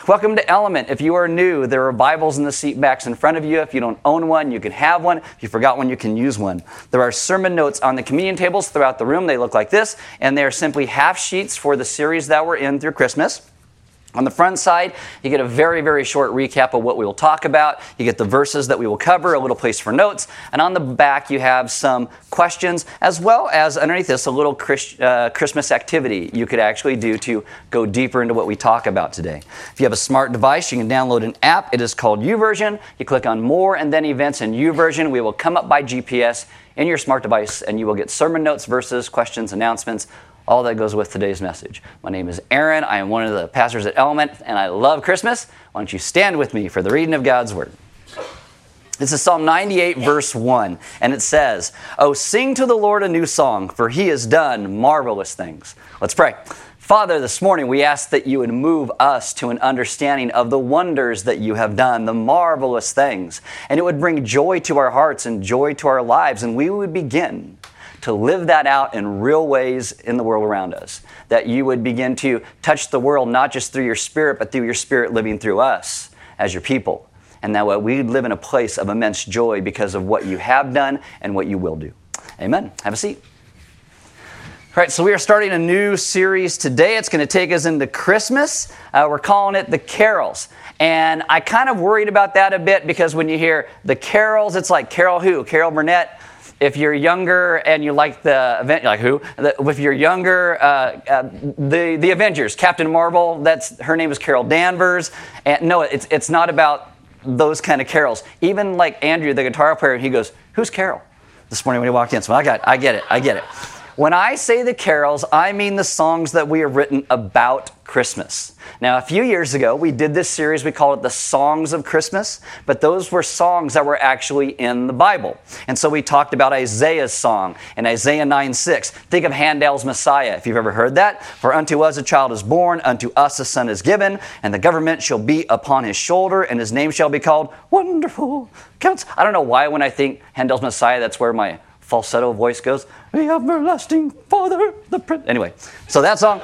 Welcome to Element. If you are new, there are Bibles in the seat backs in front of you. If you don't own one, you can have one. If you forgot one, you can use one. There are sermon notes on the communion tables throughout the room. They look like this, and they are simply half sheets for the series that we're in through Christmas. On the front side, you get a very, very short recap of what we will talk about. You get the verses that we will cover, a little place for notes. And on the back, you have some questions, as well as underneath this, a little Christmas activity you could actually do to go deeper into what we talk about today. If you have a smart device, you can download an app. It is called YouVersion. You click on More and then Events in YouVersion. We will come up by GPS in your smart device, and you will get sermon notes, verses, questions, announcements, all that goes with today's message. My name is Aaron. I am one of the pastors at Element, and I love Christmas. Why don't you stand with me for the reading of God's Word. This is Psalm 98, verse 1, and it says, "Oh, sing to the Lord a new song, for He has done marvelous things." Let's pray. Father, this morning we ask that you would move us to an understanding of the wonders that you have done, the marvelous things, and it would bring joy to our hearts and joy to our lives, and we would begin to live that out in real ways in the world around us. That you would begin to touch the world, not just through your Spirit, but through your Spirit living through us as your people. And that we live in a place of immense joy because of what you have done and what you will do. Amen. Have a seat. All right, so we are starting a new series today. It's going to take us into Christmas. We're calling it The Carols. And I kind of worried about that a bit because when you hear The Carols, it's like Carol who? Carol Burnett. If you're younger and you like the event, like who? If you're younger, the Avengers, Captain Marvel. Her name is Carol Danvers. And no, it's not about those kind of carols. Even like Andrew, the guitar player, he goes, "Who's Carol?" This morning when he walked in. So I get it. When I say the carols, I mean the songs that we have written about Christmas. Now, a few years ago, we did this series, we called it the Songs of Christmas, but those were songs that were actually in the Bible. And so we talked about Isaiah's song in Isaiah 9:6. Think of Handel's Messiah, if you've ever heard that. "For unto us a child is born, unto us a son is given, and the government shall be upon his shoulder, and his name shall be called Wonderful Counselor." I don't know why when I think Handel's Messiah, that's where my falsetto voice goes. "The everlasting Father, the Prince." Anyway, so that song.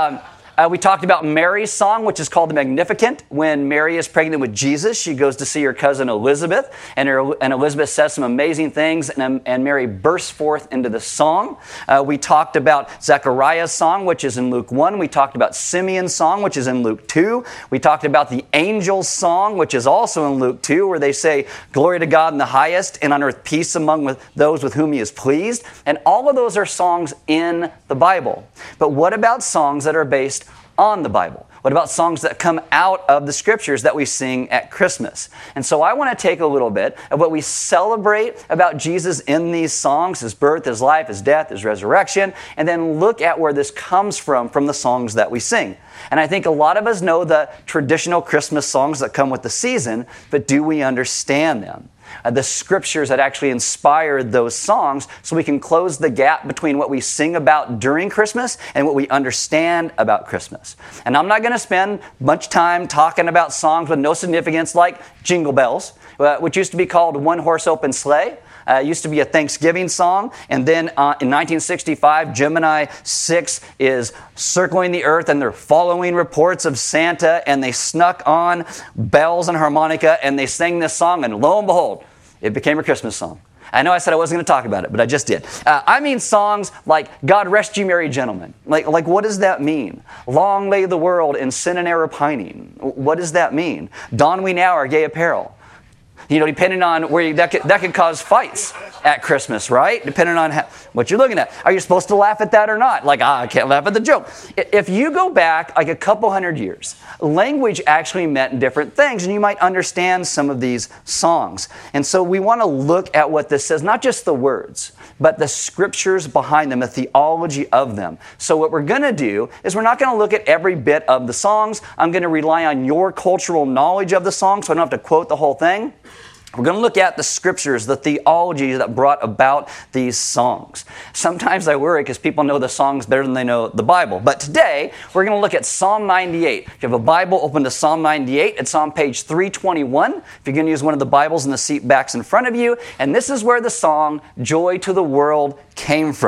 We talked about Mary's song, which is called the Magnificat. When Mary is pregnant with Jesus, she goes to see her cousin Elizabeth, and Elizabeth says some amazing things, and Mary bursts forth into the song. We talked about Zechariah's song, which is in Luke 1. We talked about Simeon's song, which is in Luke 2. We talked about the angels' song, which is also in Luke 2, where they say, "Glory to God in the highest, and on earth peace among those with whom He is pleased." And all of those are songs in the Bible. But what about songs that are based on the Bible? What about songs that come out of the scriptures that we sing at Christmas? And so I want to take a little bit of what we celebrate about Jesus in these songs, His birth, His life, His death, His resurrection, and then look at where this comes from the songs that we sing. And I think a lot of us know the traditional Christmas songs that come with the season, but do we understand them? The scriptures that actually inspired those songs, so we can close the gap between what we sing about during Christmas and what we understand about Christmas. And I'm not going to spend much time talking about songs with no significance like Jingle Bells, which used to be called One Horse Open Sleigh. It used to be a Thanksgiving song, and then in 1965, Gemini 6 is circling the earth, and they're following reports of Santa, and they snuck on bells and harmonica, and they sang this song, and lo and behold, it became a Christmas song. I know I said I wasn't going to talk about it, but I just did. I mean songs like "God Rest Ye Merry Gentlemen." Like what does that mean? "Long lay the world in sin and error pining." What does that mean? "Don we now our gay apparel." You know, depending on where that could cause fights at Christmas, right? Depending on what you're looking at. Are you supposed to laugh at that or not? Like, I can't laugh at the joke. If you go back like a couple hundred years, language actually meant different things, and you might understand some of these songs. And so we want to look at what this says, not just the words, but the scriptures behind them, the theology of them. So what we're going to do is we're not going to look at every bit of the songs. I'm going to rely on your cultural knowledge of the song, so I don't have to quote the whole thing. We're going to look at the scriptures, the theology that brought about these songs. Sometimes I worry because people know the songs better than they know the Bible. But today, we're going to look at Psalm 98. If you have a Bible, open to Psalm 98. It's on page 321. If you're going to use one of the Bibles in the seat backs in front of you. And this is where the song, "Joy to the World," came from.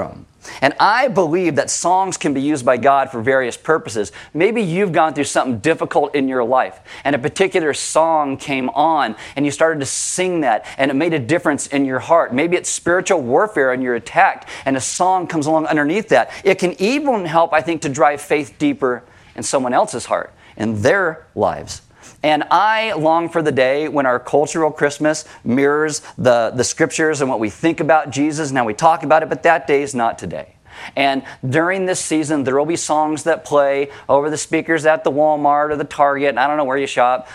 And I believe that songs can be used by God for various purposes. Maybe you've gone through something difficult in your life, and a particular song came on, and you started to sing that, and it made a difference in your heart. Maybe it's spiritual warfare, and you're attacked, and a song comes along underneath that. It can even help, I think, to drive faith deeper in someone else's heart, in their lives. And I long for the day when our cultural Christmas mirrors the scriptures and what we think about Jesus and how we talk about it, but that day is not today. And during this season, there will be songs that play over the speakers at the Walmart or the Target, and I don't know where you shop.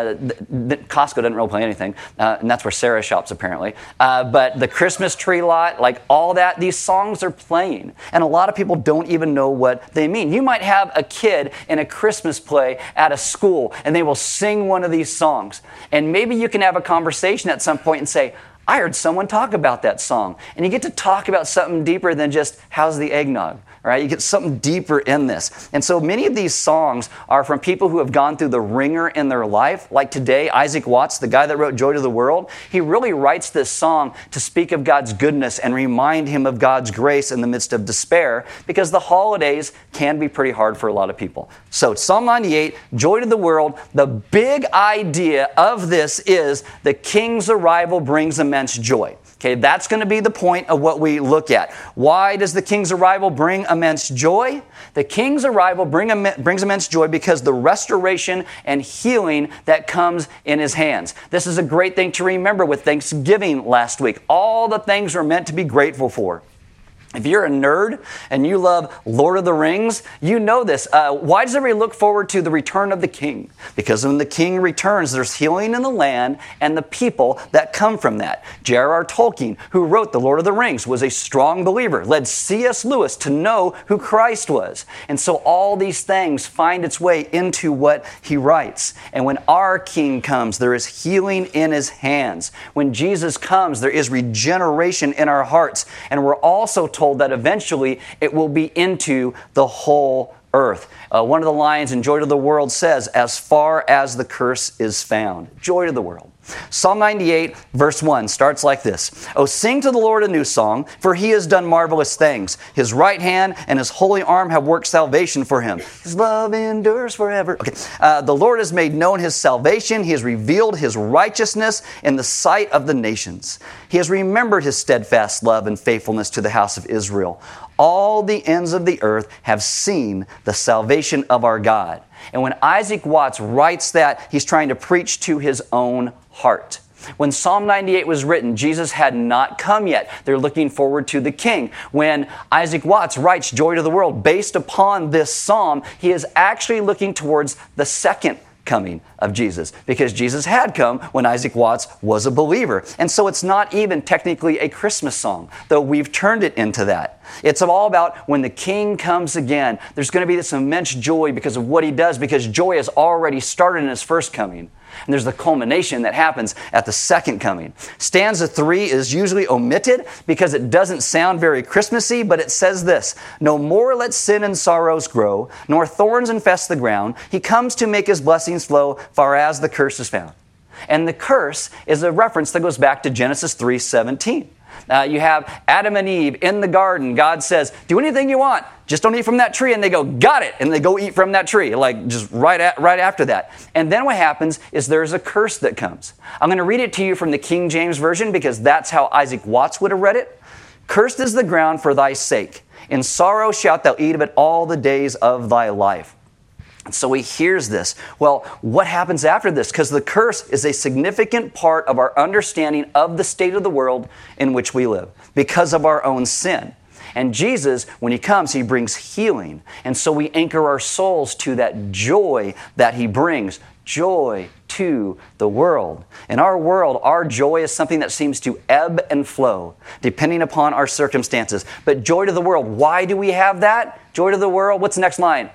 Costco doesn't really play anything, and that's where Sarah shops apparently. But the Christmas tree lot, like all that, these songs are playing. And a lot of people don't even know what they mean. You might have a kid in a Christmas play at a school, and they will sing one of these songs. And maybe you can have a conversation at some point and say, I heard someone talk about that song. And you get to talk about something deeper than just, how's the eggnog? Right? You get something deeper in this. And so many of these songs are from people who have gone through the ringer in their life. Like today, Isaac Watts, the guy that wrote Joy to the World, he really writes this song to speak of God's goodness and remind him of God's grace in the midst of despair, because the holidays can be pretty hard for a lot of people. So Psalm 98, Joy to the World, the big idea of this is the King's arrival brings immense joy. Okay, that's going to be the point of what we look at. Why does the King's arrival bring immense joy? The King's arrival brings immense joy because the restoration and healing that comes in His hands. This is a great thing to remember with Thanksgiving last week. All the things we're meant to be grateful for. If you're a nerd and you love Lord of the Rings, you know this. Why does everybody look forward to the return of the king? Because when the king returns, there's healing in the land and the people that come from that. J.R.R. Tolkien, who wrote The Lord of the Rings, was a strong believer, led C.S. Lewis to know who Christ was. And so all these things find its way into what he writes. And when our king comes, there is healing in his hands. When Jesus comes, there is regeneration in our hearts. And we're also told that eventually it will be into the whole earth. One of the lines in Joy to the World says, as far as the curse is found. Joy to the world. Psalm 98, verse 1 starts like this. Oh, sing to the Lord a new song, for He has done marvelous things. His right hand and His holy arm have worked salvation for Him. His love endures forever. Okay. The Lord has made known His salvation. He has revealed His righteousness in the sight of the nations. He has remembered His steadfast love and faithfulness to the house of Israel. All the ends of the earth have seen the salvation of our God. And when Isaac Watts writes that, he's trying to preach to his own heart. When Psalm 98 was written, Jesus had not come yet. They're looking forward to the King. When Isaac Watts writes Joy to the World based upon this psalm, he is actually looking towards the second coming of Jesus, because Jesus had come when Isaac Watts was a believer. And so it's not even technically a Christmas song, though we've turned it into that. It's all about when the King comes again, there's going to be this immense joy because of what He does, because joy has already started in His first coming. And there's the culmination that happens at the second coming. Stanza 3 is usually omitted because it doesn't sound very Christmassy, but it says this: no more let sin and sorrows grow, nor thorns infest the ground. He comes to make His blessings flow, far as the curse is found. And the curse is a reference that goes back to Genesis 3:17. You have Adam and Eve in the garden. God says, do anything you want, just don't eat from that tree. And they go, got it. And they go eat from that tree, like just right after that. And then what happens is there's a curse that comes. I'm going to read it to you from the King James Version because that's how Isaac Watts would have read it. Cursed is the ground for thy sake. In sorrow shalt thou eat of it all the days of thy life. And so he hears this. Well, what happens after this? Because the curse is a significant part of our understanding of the state of the world in which we live because of our own sin. And Jesus, when He comes, He brings healing. And so we anchor our souls to that joy that He brings. Joy to the world. In our world, our joy is something that seems to ebb and flow depending upon our circumstances. But joy to the world, why do we have that? Joy to the world, what's the next line?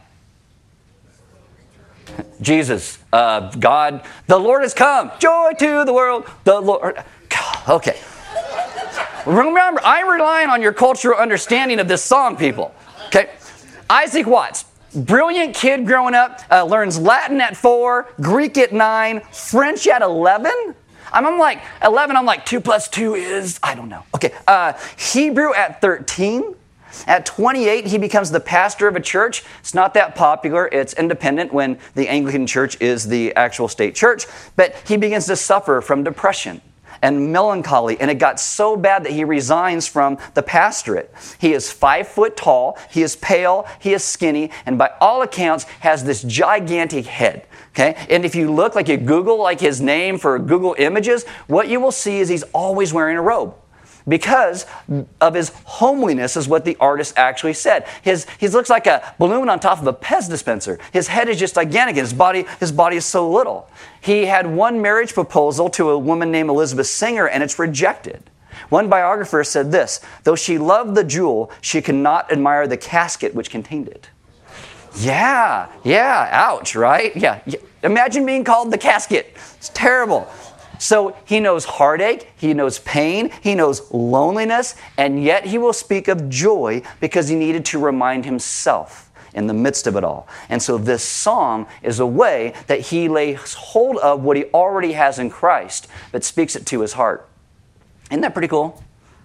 Jesus, God, the Lord has come. Joy to the world, the Lord. Okay. Remember, I'm relying on your cultural understanding of this song, people. Okay. Isaac Watts, brilliant kid growing up, learns Latin at 4, Greek at 9, French at 11. I'm like 11. I'm like 2 plus 2 is, I don't know. Okay. Hebrew at 13. At 28, he becomes the pastor of a church. It's not that popular. It's independent when the Anglican Church is the actual state church. But he begins to suffer from depression and melancholy, and it got so bad that he resigns from the pastorate. He is 5 foot tall, he is pale, he is skinny, and by all accounts has this gigantic head. Okay? And if you look, like you Google like his name for Google Images, what you will see is he's always wearing a robe. Because of his homeliness is what the artist actually said. He looks like a balloon on top of a Pez dispenser. His head is just gigantic. His body is so little. He had one marriage proposal to a woman named Elizabeth Singer, and it's rejected. One biographer said this: though she loved the jewel, she could not admire the casket which contained it. Yeah, ouch, right? Yeah. Imagine being called the casket. It's terrible. So he knows heartache, he knows pain, he knows loneliness, and yet he will speak of joy because he needed to remind himself in the midst of it all. And so this song is a way that he lays hold of what he already has in Christ, but speaks it to his heart. Isn't that pretty cool?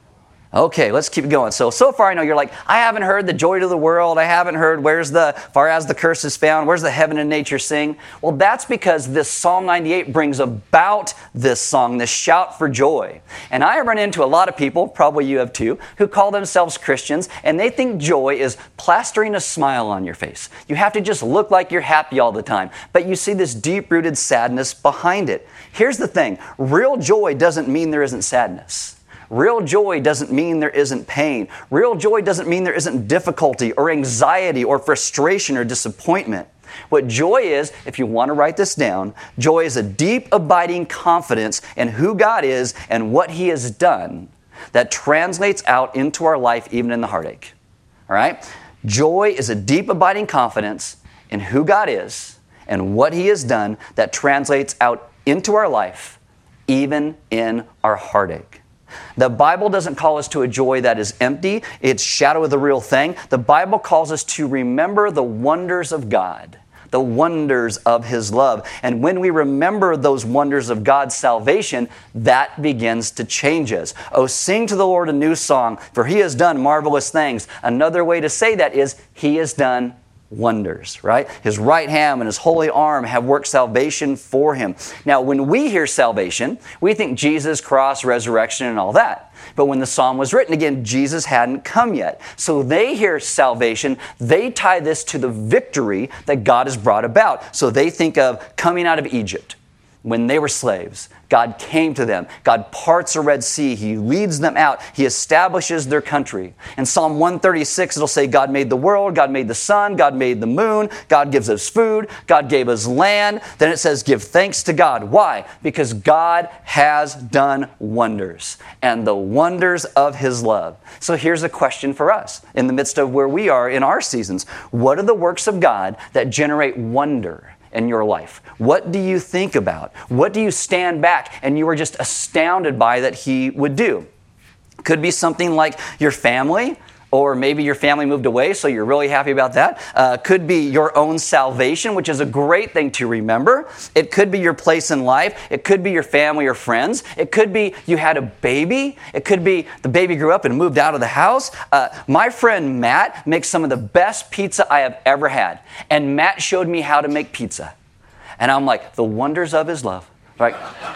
Okay, let's keep going. So far I know you're like, I haven't heard the joy to the world. I haven't heard far as the curse is found. Where's the heaven and nature sing? Well, that's because this Psalm 98 brings about this song, this shout for joy. And I run into a lot of people, probably you have too, who call themselves Christians, and they think joy is plastering a smile on your face. You have to just look like you're happy all the time. But you see this deep-rooted sadness behind it. Here's the thing. Real joy doesn't mean there isn't sadness. Real joy doesn't mean there isn't pain. Real joy doesn't mean there isn't difficulty or anxiety or frustration or disappointment. What joy is, if you want to write this down, joy is a deep, abiding confidence in who God is and what He has done that translates out into our life even in the heartache. All right? Joy is a deep, abiding confidence in who God is and what He has done that translates out into our life even in our heartache. The Bible doesn't call us to a joy that is empty. It's shadow of the real thing. The Bible calls us to remember the wonders of God, the wonders of His love. And when we remember those wonders of God's salvation, that begins to change us. Oh, sing to the Lord a new song, for He has done marvelous things. Another way to say that is He has done wonders, right? His right hand and His holy arm have worked salvation for Him. Now, when we hear salvation, we think Jesus, cross, resurrection, and all that. But when the psalm was written, again, Jesus hadn't come yet. So they hear salvation, they tie this to the victory that God has brought about. So they think of coming out of Egypt. When they were slaves, God came to them. God parts the Red Sea. He leads them out. He establishes their country. In Psalm 136, it'll say God made the world, God made the sun, God made the moon, God gives us food, God gave us land. Then it says give thanks to God. Why? Because God has done wonders, and the wonders of His love. So here's a question for us in the midst of where we are in our seasons. What are the works of God that generate wonder in your life? What do you think about? What do you stand back and you are just astounded by that He would do? Could be something like your family, or maybe your family moved away, so you're really happy about that. Could be your own salvation, which is a great thing to remember. It could be your place in life. It could be your family or friends. It could be you had a baby. It could be the baby grew up and moved out of the house. My friend Matt makes some of the best pizza I have ever had. And Matt showed me how to make pizza. And I'm like, the wonders of His love. Right?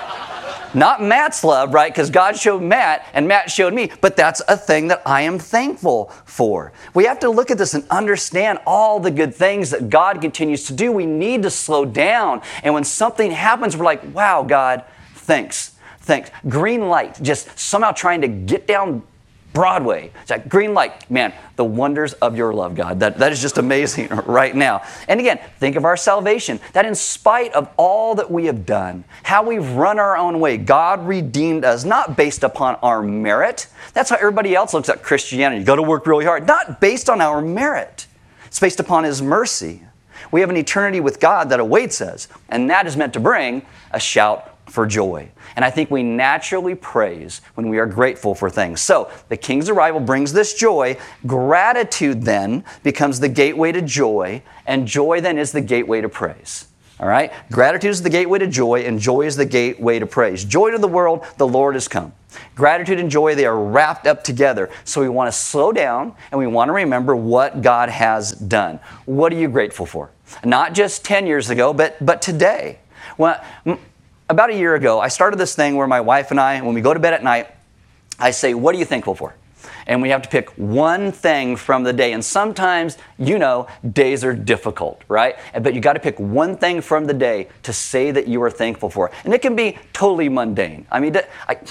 Not Matt's love, right? Because God showed Matt and Matt showed me. But that's a thing that I am thankful for. We have to look at this and understand all the good things that God continues to do. We need to slow down. And when something happens, we're like, wow, God, thanks. Thanks. Green light, just somehow trying to get down Broadway. It's like green light. Man, the wonders of your love, God. That is just amazing right now. And again, think of our salvation. That in spite of all that we have done, how we've run our own way, God redeemed us, not based upon our merit. That's how everybody else looks at Christianity. You got to work really hard. Not based on our merit. It's based upon His mercy. We have an eternity with God that awaits us, and that is meant to bring a shout for joy. And I think we naturally praise when we are grateful for things. So the King's arrival brings this joy. Gratitude then becomes the gateway to joy, and joy then is the gateway to praise. All right? Gratitude is the gateway to joy, and joy is the gateway to praise. Joy to the world, the Lord has come. Gratitude and joy, they are wrapped up together. So we want to slow down and we want to remember what God has done. What are you grateful for? Not just 10 years ago, but today. Well, about a year ago, I started this thing where my wife and I, when we go to bed at night, I say, what are you thankful for? And we have to pick one thing from the day. And sometimes, days are difficult, right? But you got to pick one thing from the day to say that you are thankful for. And it can be totally mundane. I mean,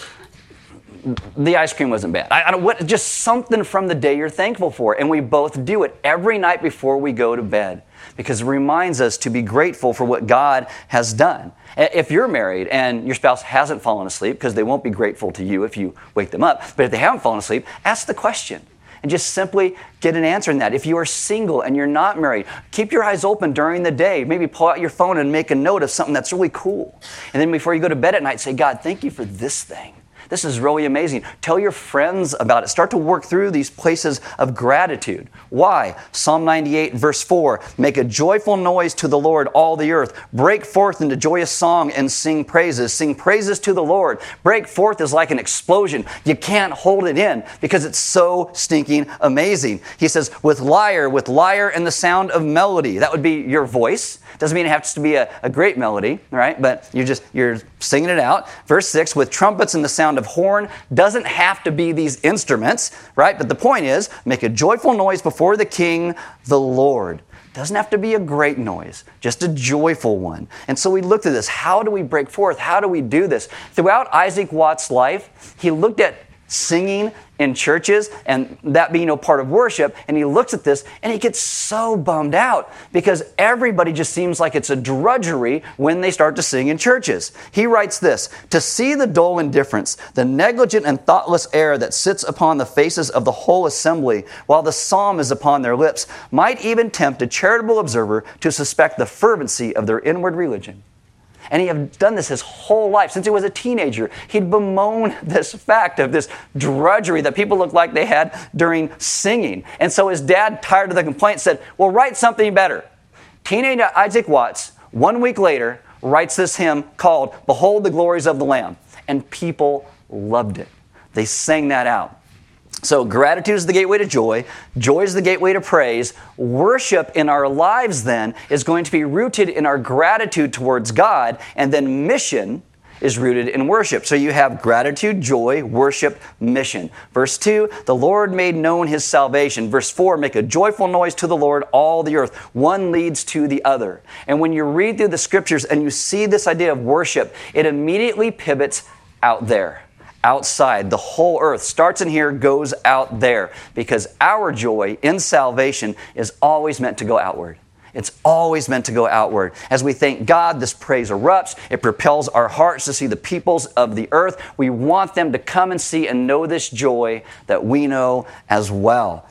the ice cream wasn't bad. Just something from the day you're thankful for. And we both do it every night before we go to bed, because it reminds us to be grateful for what God has done. If you're married and your spouse hasn't fallen asleep, because they won't be grateful to you if you wake them up, but if they haven't fallen asleep, ask the question and just simply get an answer in that. If you are single and you're not married, keep your eyes open during the day. Maybe pull out your phone and make a note of something that's really cool. And then before you go to bed at night, say, God, thank you for this thing. This is really amazing. Tell your friends about it. Start to work through these places of gratitude. Why? Psalm 98, verse 4, make a joyful noise to the Lord, all the earth. Break forth into joyous song and sing praises. Sing praises to the Lord. Break forth is like an explosion. You can't hold it in because it's so stinking amazing. He says, with lyre and the sound of melody. That would be your voice. Doesn't mean it has to be a great melody, right? But you're singing it out. Verse 6, with trumpets and the sound of horn. Doesn't have to be these instruments, right? But the point is, make a joyful noise before the King, the Lord. Doesn't have to be a great noise, just a joyful one. And so we looked at this. How do we break forth? How do we do this? Throughout Isaac Watts' life, he looked at singing in churches and that being part of worship, and he looks at this and he gets so bummed out because everybody just seems like it's a drudgery when they start to sing in churches. He writes this, to see the dull indifference, the negligent and thoughtless air that sits upon the faces of the whole assembly while the psalm is upon their lips might even tempt a charitable observer to suspect the fervency of their inward religion. And he had done this his whole life. Since he was a teenager, he'd bemoaned this fact of this drudgery that people looked like they had during singing. And so his dad, tired of the complaint, said, well, write something better. Teenage Isaac Watts, 1 week later, writes this hymn called Behold the Glories of the Lamb. And people loved it. They sang that out. So gratitude is the gateway to joy. Joy is the gateway to praise. Worship in our lives then is going to be rooted in our gratitude towards God, and then mission is rooted in worship. So you have gratitude, joy, worship, mission. Verse 2, the Lord made known his salvation. Verse 4, make a joyful noise to the Lord, all the earth. One leads to the other. And when you read through the scriptures and you see this idea of worship, it immediately pivots out there. Outside. The whole earth starts in here, goes out there, because our joy in salvation is always meant to go outward. It's always meant to go outward. As we thank God, this praise erupts. It propels our hearts to see the peoples of the earth. We want them to come and see and know this joy that we know as well.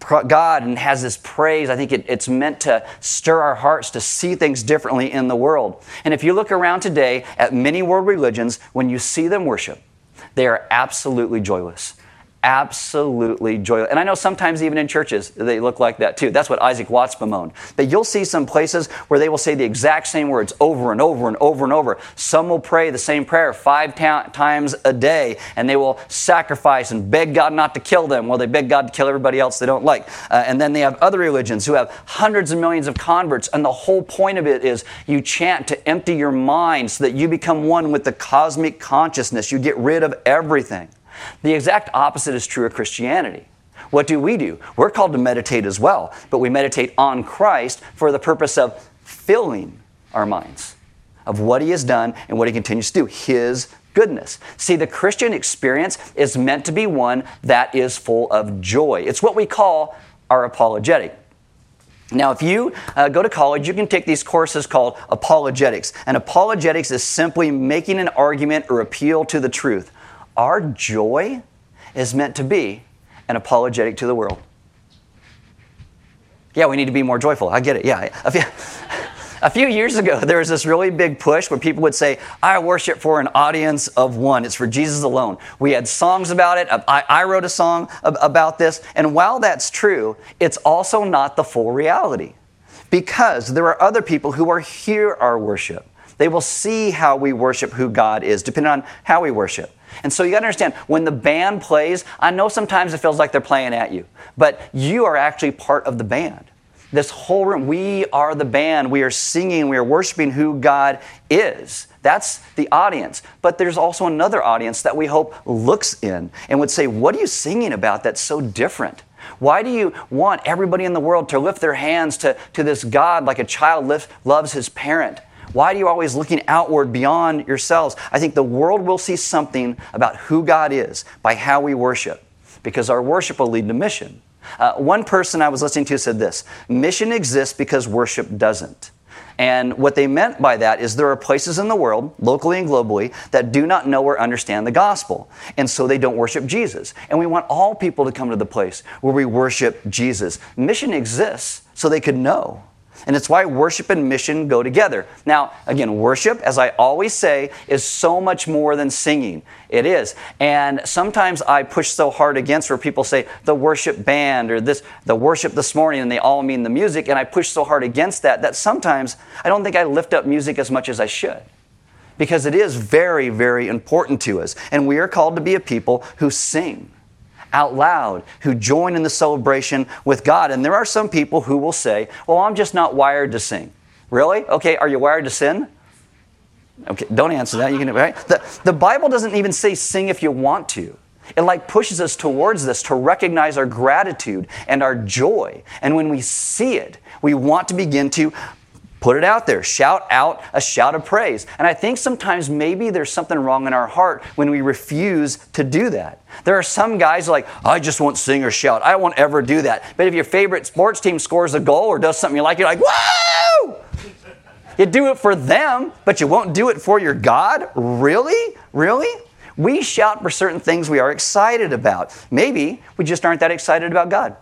God has this praise. I think it's meant to stir our hearts to see things differently in the world. And if you look around today at many world religions, when you see them worship, they are absolutely joyless. Absolutely joyless. And I know sometimes even in churches, they look like that too. That's what Isaac Watts bemoaned. But you'll see some places where they will say the exact same words over and over and over and over. Some will pray the same prayer 5 times a day, and they will sacrifice and beg God not to kill them. Well, they beg God to kill everybody else they don't like. And then they have other religions who have hundreds of millions of converts, and the whole point of it is you chant to empty your mind so that you become one with the cosmic consciousness. You get rid of everything. The exact opposite is true of Christianity. What do? We're called to meditate as well, but we meditate on Christ for the purpose of filling our minds of what He has done and what He continues to do, His goodness. See, the Christian experience is meant to be one that is full of joy. It's what we call our apologetic. Now, if you go to college, you can take these courses called apologetics. And apologetics is simply making an argument or appeal to the truth. Our joy is meant to be an apologetic to the world. Yeah, we need to be more joyful. I get it. Yeah. A few years ago, there was this really big push where people would say, I worship for an audience of one. It's for Jesus alone. We had songs about it. I wrote a song about this. And while that's true, it's also not the full reality. because there are other people who are hear our worship. They will see how we worship who God is, depending on how we worship. And so you got to understand, when the band plays, I know sometimes it feels like they're playing at you, but you are actually part of the band. This whole room, we are the band. We are singing, we are worshiping who God is. That's the audience. But there's also another audience that we hope looks in and would say, what are you singing about that's so different? Why do you want everybody in the world to lift their hands to this God like a child loves his parent? Why are you always looking outward beyond yourselves? I think the world will see something about who God is by how we worship, because our worship will lead to mission. One person I was listening to said this: mission exists because worship doesn't. And what they meant by that is there are places in the world, locally and globally, that do not know or understand the gospel. And so they don't worship Jesus. And we want all people to come to the place where we worship Jesus. Mission exists so they could know. And it's why worship and mission go together. Now, again, worship, as I always say, is so much more than singing. It is. And sometimes I push so hard against where people say the worship band or the worship this morning, and they all mean the music. And I push so hard against that sometimes I don't think I lift up music as much as I should. Because it is very, very important to us. And we are called to be a people who sing out loud, who join in the celebration with God. And there are some people who will say, well, I'm just not wired to sing. Really? Okay, are you wired to sin? Okay, don't answer that. You can, right? The Bible doesn't even say sing if you want to. It pushes us towards this to recognize our gratitude and our joy. And when we see it, we want to begin to put it out there. Shout out a shout of praise. And I think sometimes maybe there's something wrong in our heart when we refuse to do that. There are some guys like, I just won't sing or shout. I won't ever do that. But if your favorite sports team scores a goal or does something you like, you're like, whoa! You do it for them, but you won't do it for your God? Really? Really? We shout for certain things we are excited about. Maybe we just aren't that excited about God.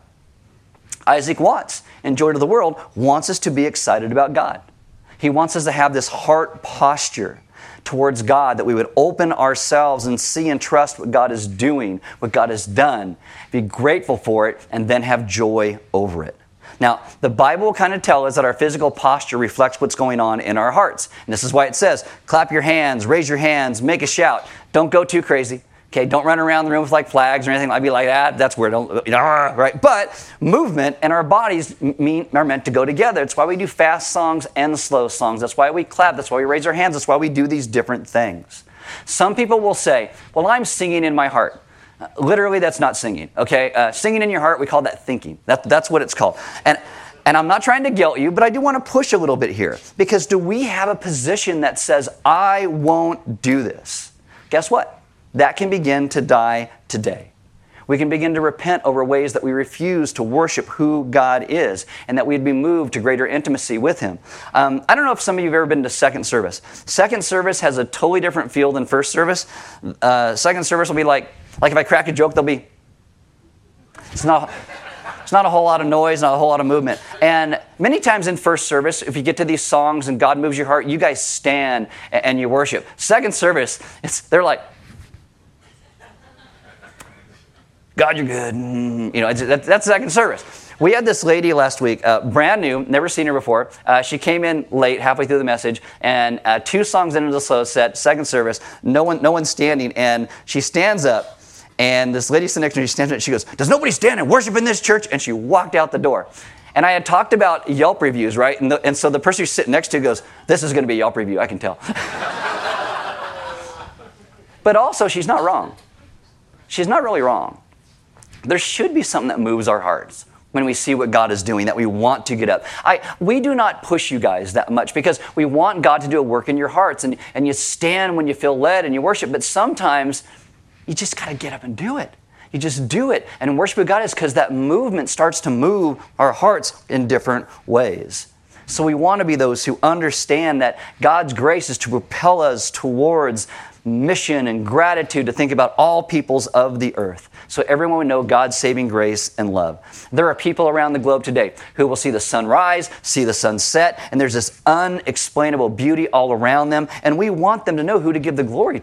Isaac Watts, in Joy to the World, wants us to be excited about God. He wants us to have this heart posture towards God, that we would open ourselves and see and trust what God is doing, what God has done, be grateful for it, and then have joy over it. Now, the Bible will kind of tell us that our physical posture reflects what's going on in our hearts. And this is why it says, clap your hands, raise your hands, make a shout. Don't go too crazy. Okay, don't run around the room with flags or anything. I'd be like that. That's weird. Right? But movement and our bodies are meant to go together. It's why we do fast songs and slow songs. That's why we clap. That's why we raise our hands. That's why we do these different things. Some people will say, well, I'm singing in my heart. Literally, that's not singing. Okay, singing in your heart, we call that thinking. That's what it's called. And I'm not trying to guilt you, but I do want to push a little bit here. Because do we have a position that says, I won't do this? Guess what? That can begin to die today. We can begin to repent over ways that we refuse to worship who God is, and that we'd be moved to greater intimacy with Him. I don't know if some of you have ever been to second service. Second service has a totally different feel than first service. Second service will be like if I crack a joke, it's not a whole lot of noise, not a whole lot of movement. And many times in first service, if you get to these songs and God moves your heart, you guys stand and you worship. Second service, they're like, God, you're good. That's second service. We had this lady last week, brand new, never seen her before. She came in late, halfway through the message, and 2 songs into the slow set, second service, no one standing, and she stands up, and this lady sitting next to her, she stands up, and she goes, does nobody stand and worship in this church? And she walked out the door. And I had talked about Yelp reviews, right? And so the person you're sitting next to goes, this is going to be a Yelp review, I can tell. But also, she's not wrong. She's not really wrong. There should be something that moves our hearts when we see what God is doing, that we want to get up. We do not push you guys that much because we want God to do a work in your hearts, and you stand when you feel led and you worship, but sometimes you just got to get up and do it. You just do it. And worship with God is because that movement starts to move our hearts in different ways. So we want to be those who understand that God's grace is to propel us towards mission and gratitude, to think about all peoples of the earth, so everyone would know God's saving grace and love. There are people around the globe today who will see the sun rise, see the sun set, and there's this unexplainable beauty all around them, and we want them to know who to give the glory to.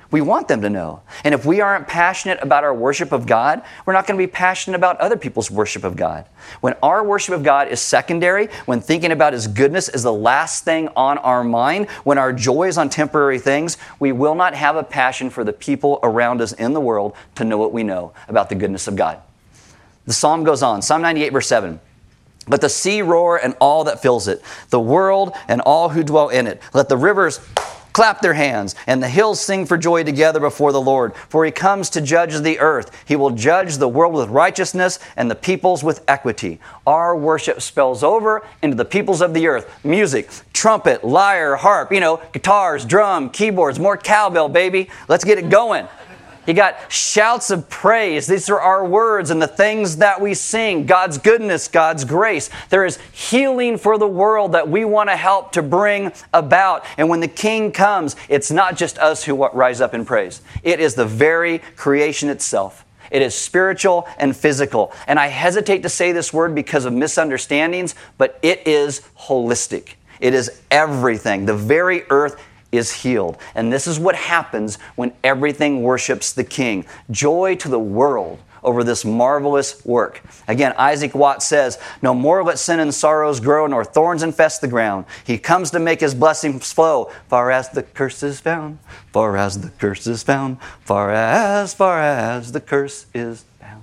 We want them to know. And if we aren't passionate about our worship of God, we're not going to be passionate about other people's worship of God. When our worship of God is secondary, when thinking about His goodness is the last thing on our mind, when our joy is on temporary things, we will not have a passion for the people around us in the world to know what we know about the goodness of God. The psalm goes on, Psalm 98, verse 7. Let the sea roar and all that fills it, the world and all who dwell in it. Let the rivers clap their hands, and the hills sing for joy together before the Lord. For He comes to judge the earth. He will judge the world with righteousness and the peoples with equity. Our worship spills over into the peoples of the earth. Music, trumpet, lyre, harp, guitars, drum, keyboards, more cowbell, baby. Let's get it going. You got shouts of praise. These are our words and the things that we sing. God's goodness, God's grace. There is healing for the world that we want to help to bring about. And when the King comes, it's not just us who rise up in praise. It is the very creation itself. It is spiritual and physical. And I hesitate to say this word because of misunderstandings, but it is holistic. It is everything. The very earth is healed. And this is what happens when everything worships the King. Joy to the world over this marvelous work. Again, Isaac Watts says, no more let sin and sorrows grow, nor thorns infest the ground. He comes to make His blessings flow, far as the curse is found, far as the curse is found, far as the curse is found.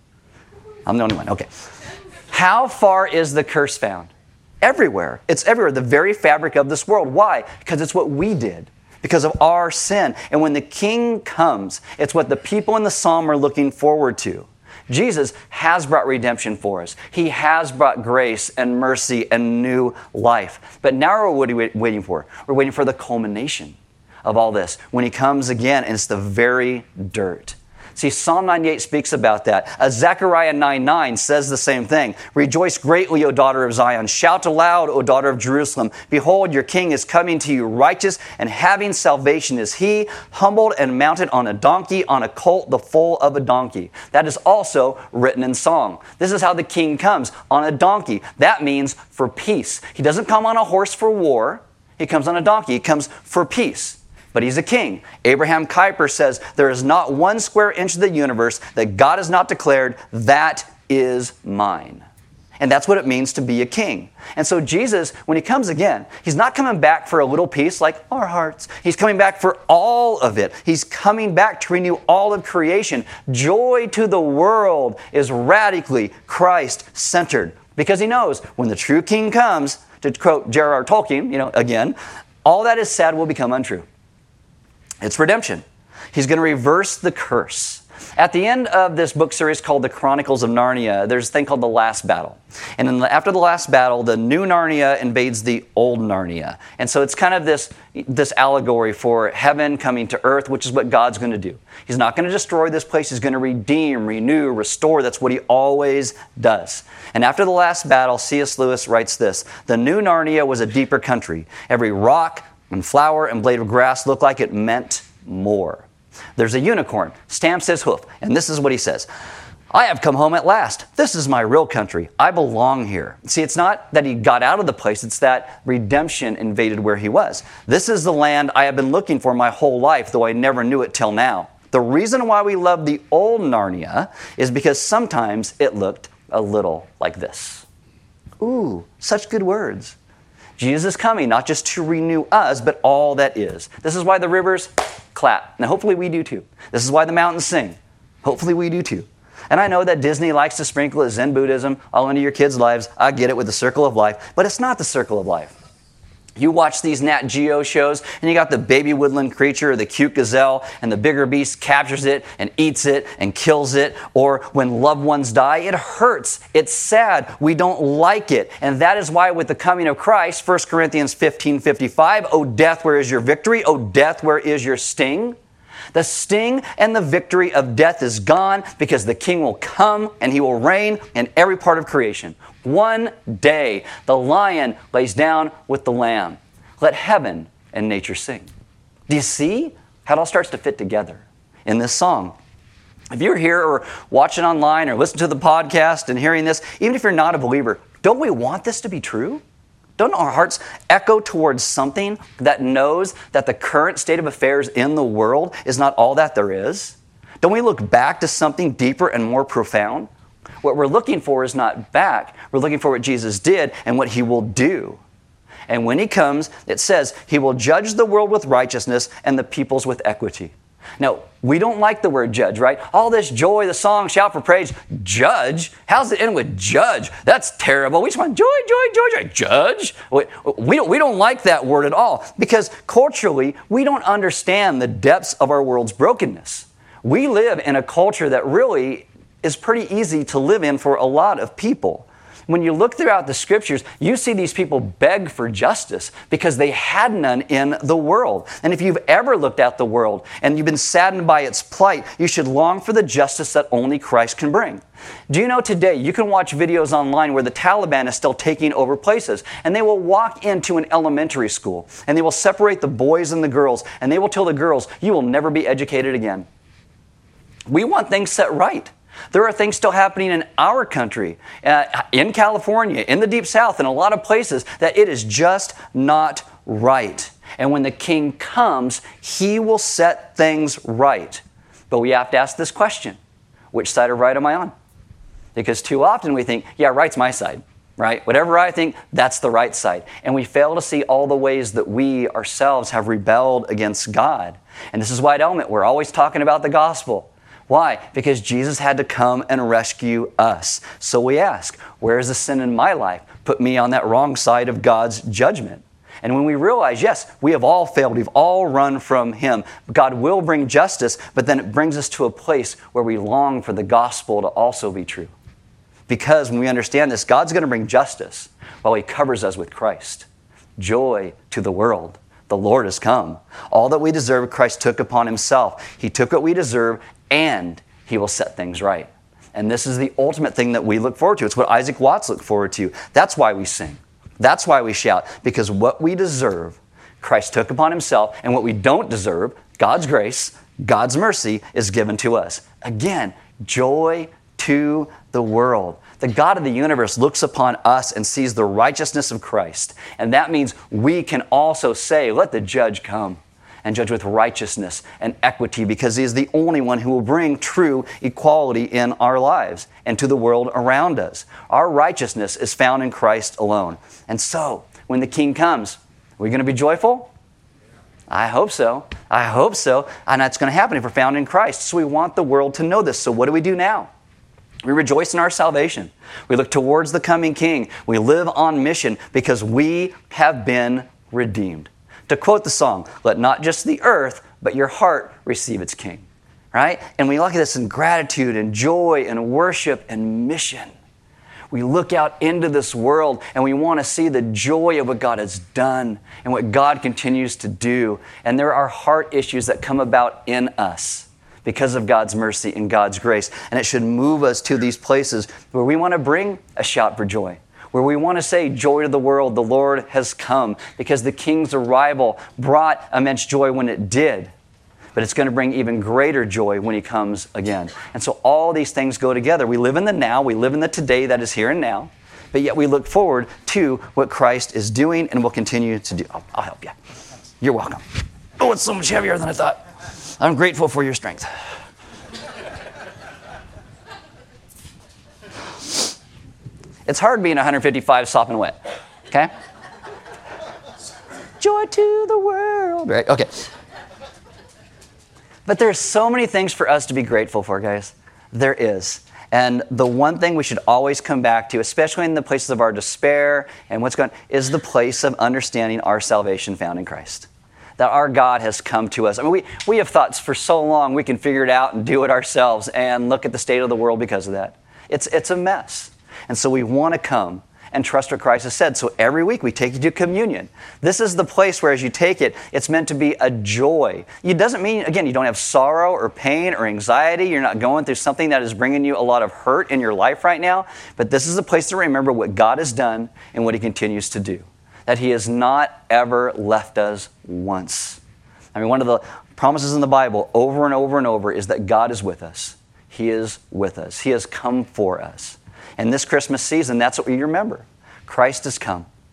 I'm the only one. Okay. How far is the curse found? Everywhere. It's everywhere. The very fabric of this world. Why? Because it's what we did. Because of our sin. And when the King comes, it's what the people in the psalm are looking forward to. Jesus has brought redemption for us. He has brought grace and mercy and new life. But now what are we waiting for? We're waiting for the culmination of all this. When He comes again, and it's the very dirt. See, Psalm 98 speaks about that. Zechariah 9:9 says the same thing. Rejoice greatly, O daughter of Zion. Shout aloud, O daughter of Jerusalem. Behold, your king is coming to you, righteous and having salvation is He, humbled and mounted on a donkey, on a colt, the foal of a donkey. That is also written in song. This is how the King comes, on a donkey. That means for peace. He doesn't come on a horse for war. He comes on a donkey. He comes for peace. But He's a king. Abraham Kuyper says, there is not one square inch of the universe that God has not declared, that is mine. And that's what it means to be a king. And so Jesus, when He comes again, He's not coming back for a little piece like our hearts. He's coming back for all of it. He's coming back to renew all of creation. Joy to the world is radically Christ-centered. Because He knows when the true king comes, to quote J.R.R. Tolkien, again, all that is sad will become untrue. It's redemption. He's going to reverse the curse. At the end of this book series called The Chronicles of Narnia, there's a thing called the Last Battle. And after the last battle, the new Narnia invades the old Narnia. And so it's kind of this allegory for heaven coming to earth, which is what God's going to do. He's not going to destroy this place. He's going to redeem, renew, restore. That's what He always does. And after the last battle, C.S. Lewis writes this: the new Narnia was a deeper country. Every rock and flower and blade of grass looked like it meant more. There's a unicorn, stamps his hoof, and this is what he says: I have come home at last. This is my real country. I belong here. See, it's not that he got out of the place, it's that redemption invaded where he was. This is the land I have been looking for my whole life, though I never knew it till now. The reason why we love the old Narnia is because sometimes it looked a little like this. Ooh, such good words. Jesus is coming, not just to renew us, but all that is. This is why the rivers clap. Now, hopefully we do too. This is why the mountains sing. Hopefully we do too. And I know that Disney likes to sprinkle Zen Buddhism all into your kids' lives. I get it with the circle of life, but it's not the circle of life. You watch these Nat Geo shows, and you got the baby woodland creature or the cute gazelle, and the bigger beast captures it and eats it and kills it. Or when loved ones die, it hurts. It's sad. We don't like it. And that is why with the coming of Christ, 1 Corinthians 15:55, O death, where is your victory? O death, where is your sting? The sting and the victory of death is gone because the King will come and He will reign in every part of creation. One day, the lion lays down with the lamb. Let heaven and nature sing. Do you see how it all starts to fit together in this song? If you're here or watching online or listening to the podcast and hearing this, even if you're not a believer, don't we want this to be true? Don't our hearts echo towards something that knows that the current state of affairs in the world is not all that there is? Don't we look back to something deeper and more profound? What we're looking for is not back. We're looking for what Jesus did and what he will do. And when he comes, it says, he will judge the world with righteousness and the peoples with equity. Now, we don't like the word judge, right? All this joy, the song, shout for praise, judge? How's it end with judge? That's terrible. We just want joy, joy, joy, joy. Judge? We don't like that word at all because culturally, we don't understand the depths of our world's brokenness. We live in a culture that really is pretty easy to live in for a lot of people. When you look throughout the scriptures, you see these people beg for justice because they had none in the world. And if you've ever looked at the world and you've been saddened by its plight, you should long for the justice that only Christ can bring. Do you know today you can watch videos online where the Taliban is still taking over places, and they will walk into an elementary school and they will separate the boys and the girls, and they will tell the girls, you will never be educated again. We want things set right. There are things still happening in our country, in California, in the Deep South, in a lot of places that it is just not right. And when the King comes, he will set things right. But we have to ask this question: which side of right am I on? Because too often we think, yeah, right's my side, right? Whatever I think, that's the right side. And we fail to see all the ways that we ourselves have rebelled against God. And this is why at Element we're always talking about the gospel. Why? Because Jesus had to come and rescue us. So we ask, where is the sin in my life? Put me on that wrong side of God's judgment. And when we realize, yes, we have all failed, we've all run from him, God will bring justice, but then it brings us to a place where we long for the gospel to also be true. Because when we understand this, God's going to bring justice while he covers us with Christ. Joy to the world. The Lord has come. All that we deserve, Christ took upon himself. He took what we deserve, and he will set things right. And this is the ultimate thing that we look forward to. It's what Isaac Watts looked forward to. That's why we sing. That's why we shout. Because what we deserve, Christ took upon himself, and what we don't deserve, God's grace, God's mercy, is given to us. Again, joy to the world. The God of the universe looks upon us and sees the righteousness of Christ. And that means we can also say, let the judge come and judge with righteousness and equity, because he is the only one who will bring true equality in our lives and to the world around us. Our righteousness is found in Christ alone. And so, when the King comes, are we going to be joyful? I hope so. I hope so. And that's going to happen if we're found in Christ. So we want the world to know this. So what do we do now? We rejoice in our salvation. We look towards the coming King. We live on mission because we have been redeemed. To quote the song, let not just the earth, but your heart receive its King. Right? And we look at this in gratitude and joy and worship and mission. We look out into this world and we want to see the joy of what God has done and what God continues to do. And there are heart issues that come about in us because of God's mercy and God's grace. And it should move us to these places where we want to bring a shout for joy, where we want to say, joy to the world, the Lord has come, because the King's arrival brought immense joy when it did. But it's going to bring even greater joy when he comes again. And so all these things go together. We live in the now, we live in the today that is here and now, but yet we look forward to what Christ is doing and will continue to do. I'll help you. You're welcome. Oh, it's so much heavier than I thought. I'm grateful for your strength. It's hard being 155 sopping wet, okay? Joy to the world, right? Okay. But there's so many things for us to be grateful for, guys. There is. And the one thing we should always come back to, especially in the places of our despair and what's going on, is the place of understanding our salvation found in Christ. That our God has come to us. I mean, we have thought for so long we can figure it out and do it ourselves and look at the state of the world because of that. It's a mess. And so we want to come and trust what Christ has said. So every week we take you to communion. This is the place where as you take it, it's meant to be a joy. It doesn't mean, again, you don't have sorrow or pain or anxiety. You're not going through something that is bringing you a lot of hurt in your life right now. But this is a place to remember what God has done and what he continues to do. That he has not ever left us once. I mean, one of the promises in the Bible over and over and over is that God is with us. He is with us. He has come for us. And this Christmas season, that's what we remember. Christ has come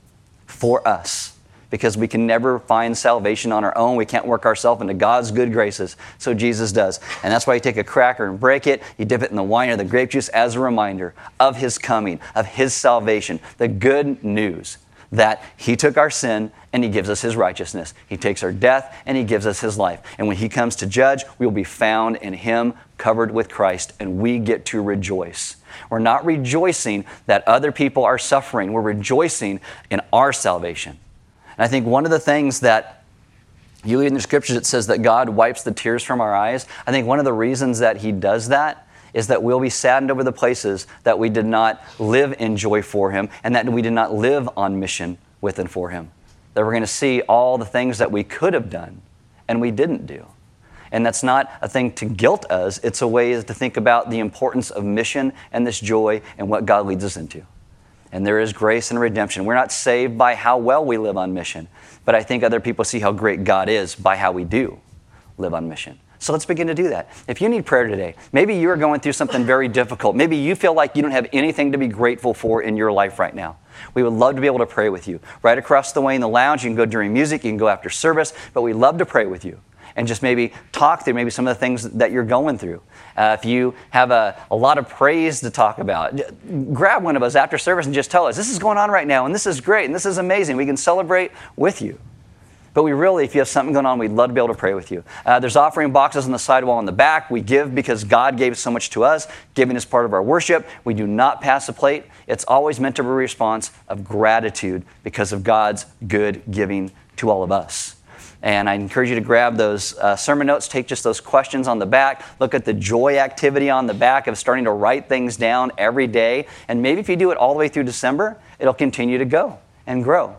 for us, because we can never find salvation on our own. We can't work ourselves into God's good graces. So Jesus does. And that's why you take a cracker and break it. You dip it in the wine or the grape juice as a reminder of his coming, of his salvation, the good news that he took our sin and he gives us his righteousness. He takes our death and he gives us his life. And when he comes to judge, we will be found in him, covered with Christ, and we get to rejoice. We're not rejoicing that other people are suffering. We're rejoicing in our salvation. And I think one of the things that you read in the scriptures, it says that God wipes the tears from our eyes. I think one of the reasons that he does that is that we'll be saddened over the places that we did not live in joy for him, and that we did not live on mission with and for him. That we're going to see all the things that we could have done and we didn't do. And that's not a thing to guilt us. It's a way to think about the importance of mission and this joy and what God leads us into. And there is grace and redemption. We're not saved by how well we live on mission, but I think other people see how great God is by how we do live on mission. So let's begin to do that. If you need prayer today, maybe you're going through something very difficult. Maybe you feel like you don't have anything to be grateful for in your life right now. We would love to be able to pray with you. Right across the way in the lounge, you can go during music, you can go after service, but we'd love to pray with you and just maybe talk through maybe some of the things that you're going through. If you have a lot of praise to talk about, grab one of us after service and just tell us, this is going on right now, and this is great, and this is amazing. We can celebrate with you. But we really, if you have something going on, we'd love to be able to pray with you. There's offering boxes on the sidewall in the back. We give because God gave so much to us. Giving is part of our worship. We do not pass a plate. It's always meant to be a response of gratitude because of God's good giving to all of us. And I encourage you to grab those sermon notes, take just those questions on the back, look at the joy activity on the back of starting to write things down every day. And maybe if you do it all the way through December, it'll continue to go and grow.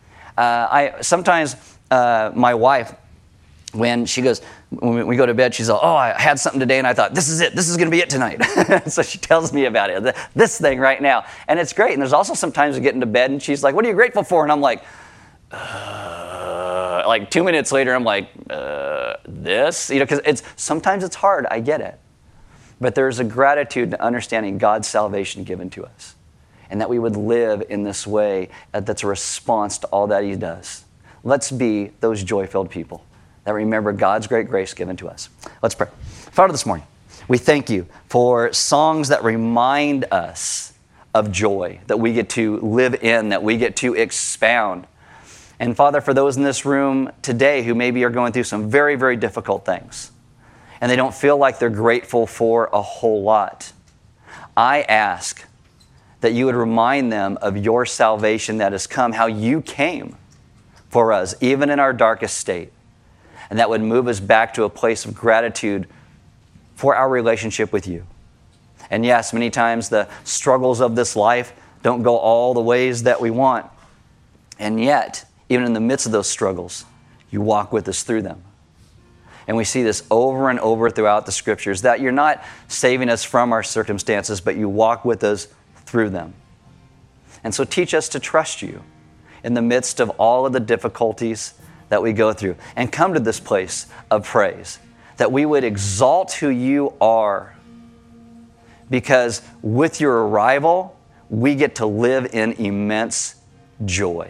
My wife, when we go to bed, she's like, oh, I had something today and I thought, this is it. This is going to be it tonight. So she tells me about it, this thing right now. And it's great. And there's also some times we get into bed and she's like, what are you grateful for? And I'm like 2 minutes later, I'm like, this? Because sometimes it's hard. I get it. But there's a gratitude to understanding God's salvation given to us. And that we would live in this way that's a response to all that he does. Let's be those joy-filled people that remember God's great grace given to us. Let's pray. Father, this morning, we thank you for songs that remind us of joy, that we get to live in, that we get to expound. And Father, for those in this room today who maybe are going through some very, very difficult things, and they don't feel like they're grateful for a whole lot, I ask that you would remind them of your salvation that has come, how you came for us, even in our darkest state. And that would move us back to a place of gratitude for our relationship with you. And yes, many times the struggles of this life don't go all the ways that we want. And yet, even in the midst of those struggles, you walk with us through them. And we see this over and over throughout the scriptures, that you're not saving us from our circumstances, but you walk with us through them. And so teach us to trust you in the midst of all of the difficulties that we go through, and come to this place of praise, that we would exalt who you are, because with your arrival, we get to live in immense joy.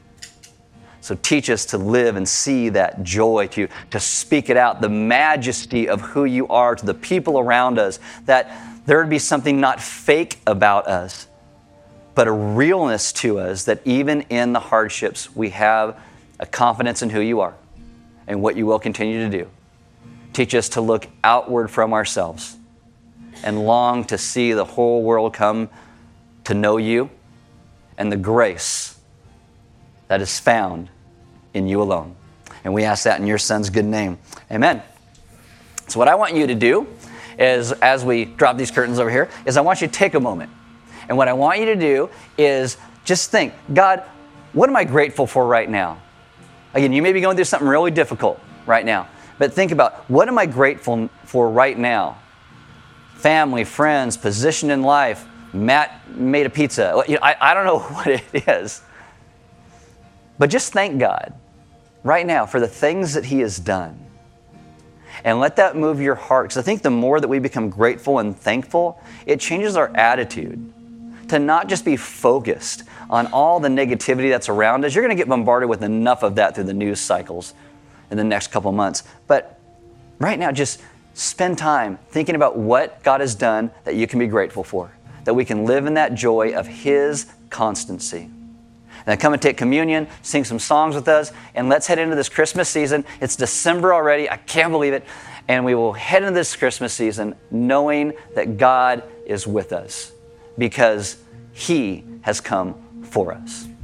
So teach us to live and see that joy, to speak it out, the majesty of who you are to the people around us, that there would be something not fake about us, but a realness to us, that even in the hardships, we have a confidence in who you are and what you will continue to do. Teach us to look outward from ourselves and long to see the whole world come to know you and the grace that is found in you alone. And we ask that in your Son's good name. Amen. So what I want you to do is, as we drop these curtains over here, is I want you to take a moment. And what I want you to do is just think, God, what am I grateful for right now? Again, you may be going through something really difficult right now, but think about, what am I grateful for right now? Family, friends, position in life. Matt made a pizza. I don't know what it is. But just thank God right now for the things that he has done. And let that move your heart. Because I think the more that we become grateful and thankful, it changes our attitude to not just be focused on all the negativity that's around us. You're going to get bombarded with enough of that through the news cycles in the next couple months. But right now, just spend time thinking about what God has done that you can be grateful for, that we can live in that joy of His constancy. And come and take communion, sing some songs with us, and let's head into this Christmas season. It's December already. I can't believe it. And we will head into this Christmas season knowing that God is with us because He has come for us.